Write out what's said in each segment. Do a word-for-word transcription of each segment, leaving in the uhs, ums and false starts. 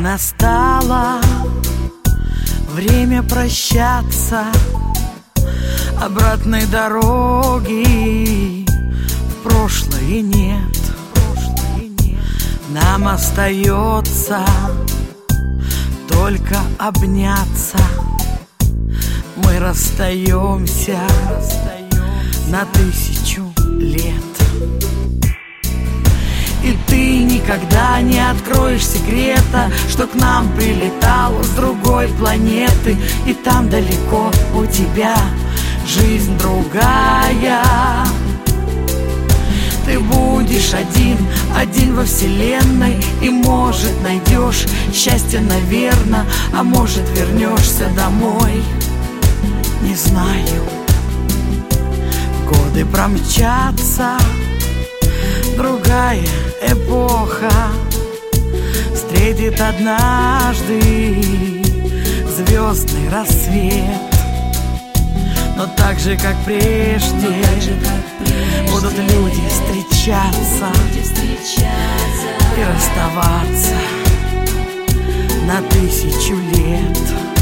Настало время прощаться, обратной дороги в прошлое нет. Нам остается только обняться. Мы расстаемся на тысячу лет. И ты никогда не откроешь секрета, что к нам прилетал с другой планеты. И там далеко у тебя жизнь другая. Ты будешь один, один во вселенной. И может найдешь счастье, наверно, а может вернешься домой. Не знаю. Годы промчатся, другая эпоха встретит однажды звездный рассвет. Но так же, как прежде, будут люди встречаться и расставаться на тысячу лет.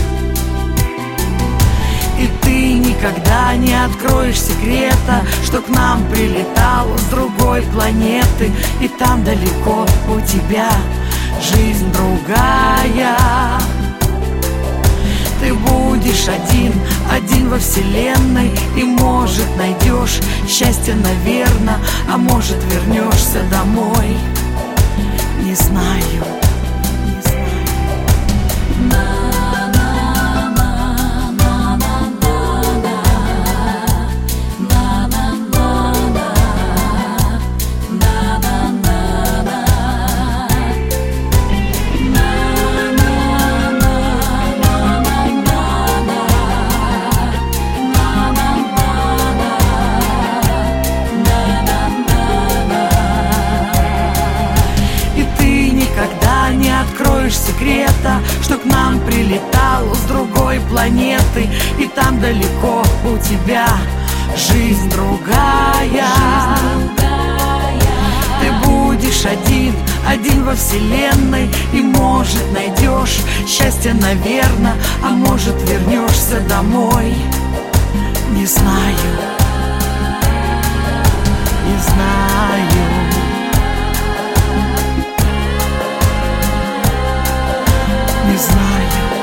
И ты никогда не откроешь секрета, что к нам прилетал с другой планеты. И там далеко у тебя жизнь другая. Ты будешь один, один во вселенной. И может найдешь счастье, наверно, а может вернешься домой. Не знаю, не знаю. Откроешь секрета, что к нам прилетал с другой планеты. И там далеко у тебя жизнь другая. Жизнь другая. Ты будешь один, один во вселенной. И может найдешь счастье, наверно, а может вернешься домой. Не знаю, не знаю. Не знаю.